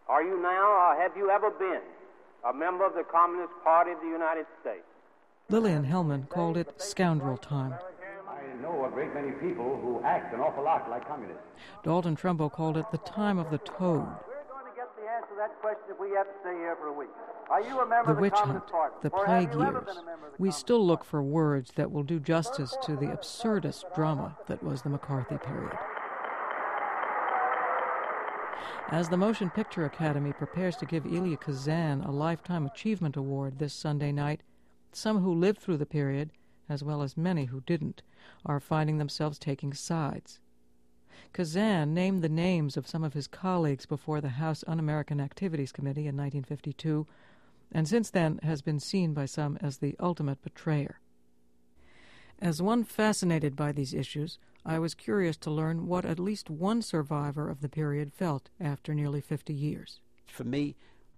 Are you now, or have you ever been, a member of the Communist Party of the United States? Lillian Hellman called it scoundrel time. I know a great many people who act an awful lot like communists. Dalton Trumbo called it the time of the toad. We're going to get the answer to that question if we have to stay here for a week. Are you a member The of the witch Communist hunt, Party? the Or plague have you ever years. been a member of the We Communist still look Party? for words that will do justice to the absurdist drama that was the McCarthy period. As the Motion Picture Academy prepares to give Elia Kazan a Lifetime Achievement Award this Sunday night, some who lived through the period, as well as many who didn't, are finding themselves taking sides. Kazan named the names of some of his colleagues before the House Un-American Activities Committee in 1952, and since then has been seen by some as the ultimate betrayer. As one fascinated by these issues, I was curious to learn what at least one survivor of the period felt after nearly 50 years. For me,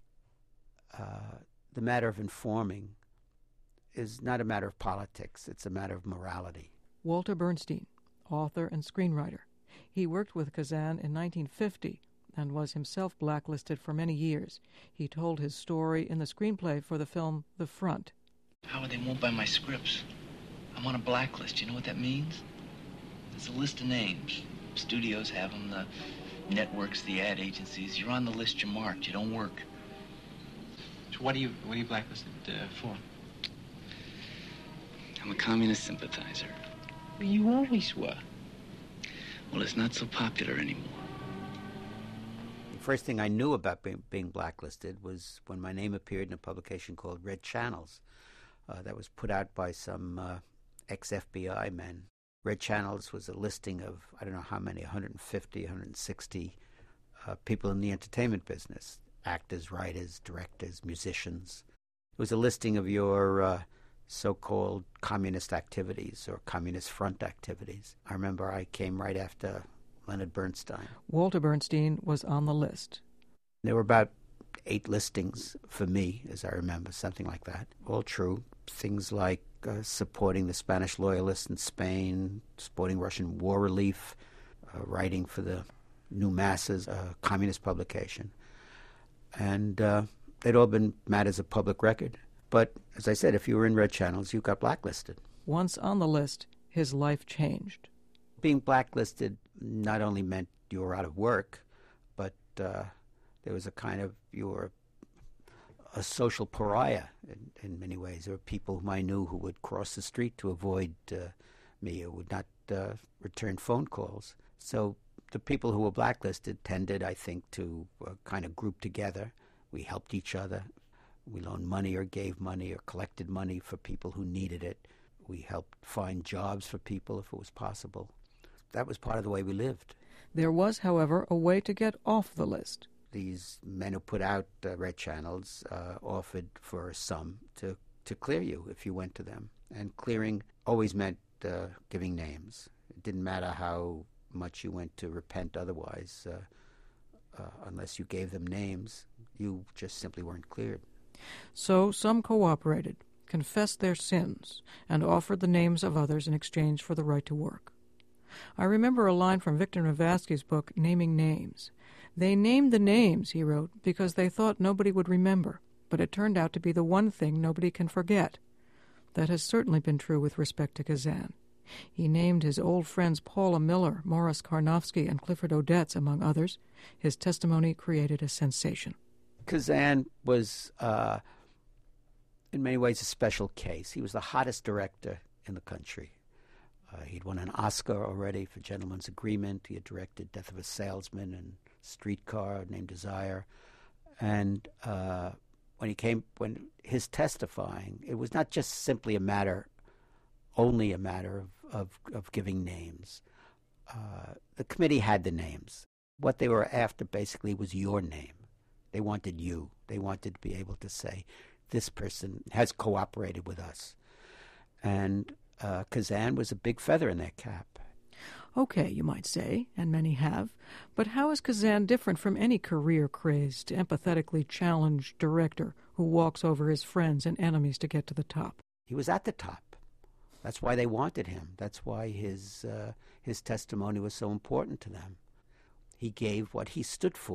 the matter of informing is not a matter of politics, it's a matter of morality. Walter Bernstein, author and screenwriter. He worked with Kazan in 1950 and was himself blacklisted for many years. He told his story in the screenplay for the film The Front. Howard, they won't buy my scripts. I'm on a blacklist. You know what that means? There's a list of names. Studios have them, the networks, the ad agencies. You're on the list, you're marked, you don't work. So what are you blacklisted for? I'm a communist sympathizer. Well, you always were. Well, it's not so popular anymore. The first thing I knew about being blacklisted was when my name appeared in a publication called Red Channels that was put out by some ex-FBI men. Red Channels was a listing of, I don't know how many, 150, 160 people in the entertainment business, actors, writers, directors, musicians. It was a listing of your so-called communist activities or communist front activities. I remember I came right after Leonard Bernstein. Walter Bernstein was on the list. There were about 8 listings for me, as I remember, something like that. All true. Things like supporting the Spanish loyalists in Spain, supporting Russian war relief, writing for the New Masses, a communist publication. And they'd all been matters of public record. But, as I said, if you were in Red Channels, you got blacklisted. Once on the list, his life changed. Being blacklisted not only meant you were out of work, but there was a kind of, you were a social pariah in many ways. There were people whom I knew who would cross the street to avoid me or would not return phone calls. So the people who were blacklisted tended, I think, to kind of group together. We helped each other. We loaned money or gave money or collected money for people who needed it. We helped find jobs for people if it was possible. That was part of the way we lived. There was, however, a way to get off the list. These men who put out Red Channels offered for a sum to clear you if you went to them. And clearing always meant giving names. It didn't matter how much you went to repent otherwise. Unless you gave them names, you just simply weren't cleared. So some cooperated, confessed their sins, and offered the names of others in exchange for the right to work. I remember a line from Victor Navarsky's book, Naming Names. They named the names, he wrote, because they thought nobody would remember, but it turned out to be the one thing nobody can forget. That has certainly been true with respect to Kazan. He named his old friends Paula Miller, Morris Karnofsky, and Clifford Odets, among others. His testimony created a sensation. Kazan was, in many ways, a special case. He was the hottest director in the country. He'd won an Oscar already for Gentleman's Agreement. He had directed Death of a Salesman and Streetcar, Named Desire. And when his testifying, it was not just simply only a matter of giving names. The committee had the names. What they were after basically was your name. They wanted you. They wanted to be able to say, this person has cooperated with us. And Kazan was a big feather in their cap. Okay, you might say, and many have, but how is Kazan different from any career-crazed, empathetically challenged director who walks over his friends and enemies to get to the top? He was at the top. That's why they wanted him. That's why his testimony was so important to them. He gave what he stood for,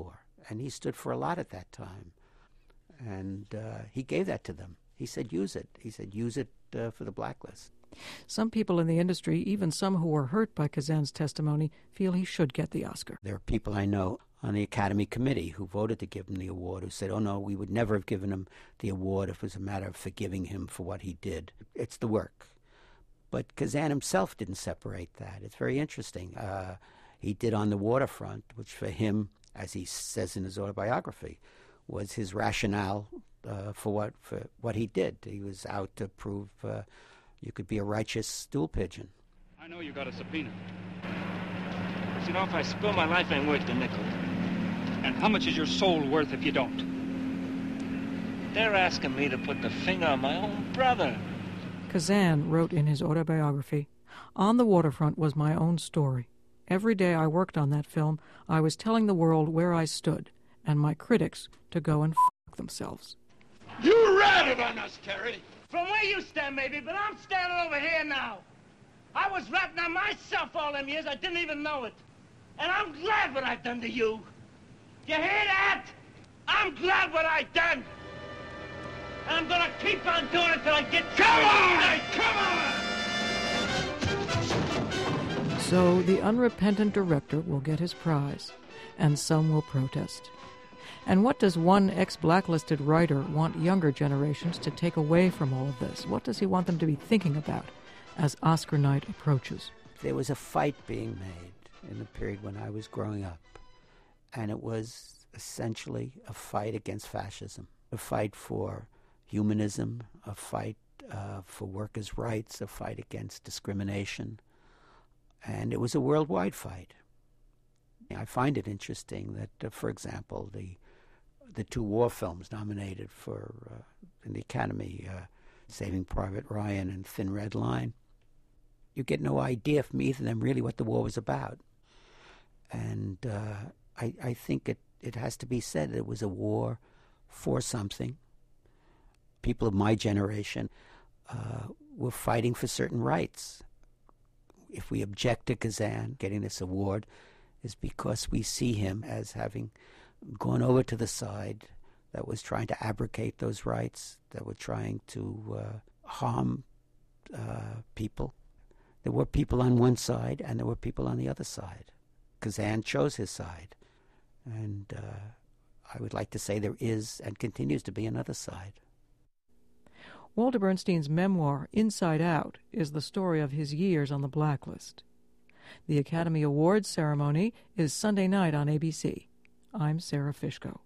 and he stood for a lot at that time. And he gave that to them. He said, use it. He said, use it for the blacklist. Some people in the industry, even some who were hurt by Kazan's testimony, feel he should get the Oscar. There are people I know on the Academy Committee who voted to give him the award, who said, oh, no, we would never have given him the award if it was a matter of forgiving him for what he did. It's the work. But Kazan himself didn't separate that. It's very interesting. He did On the Waterfront, which for him, as he says in his autobiography, was his rationale for what he did. He was out to prove you could be a righteous stool pigeon. I know you got a subpoena. But you know, if I spill my life ain't worth the nickel. And how much is your soul worth if you don't? They're asking me to put the finger on my own brother. Kazan wrote in his autobiography, On the Waterfront was my own story. Every day I worked on that film, I was telling the world where I stood, and my critics to go and f*** themselves. You ratted on us, Terry. From where you stand, maybe, but I'm standing over here now. I was ratting on myself all them years, I didn't even know it. And I'm glad what I've done to you. You hear that? I'm glad what I've done. And I'm gonna keep on doing it till I get... Come on! So the unrepentant director will get his prize, and some will protest. And what does one ex-blacklisted writer want younger generations to take away from all of this? What does he want them to be thinking about as Oscar night approaches? There was a fight being made in the period when I was growing up, and it was essentially a fight against fascism, a fight for humanism, a fight for workers' rights, a fight against discrimination, and it was a worldwide fight. I find it interesting that, for example, the two war films nominated for in the Academy, Saving Private Ryan and Thin Red Line, you get no idea from either of them really what the war was about. And I think it has to be said that it was a war for something. People of my generation were fighting for certain rights. If we object to Kazan getting this award, is because we see him as having gone over to the side that was trying to abrogate those rights, that were trying to harm people. There were people on one side and there were people on the other side. Kazan chose his side. And I would like to say there is and continues to be another side. Walter Bernstein's memoir, Inside Out, is the story of his years on the blacklist. The Academy Awards ceremony is Sunday night on ABC. I'm Sarah Fishko.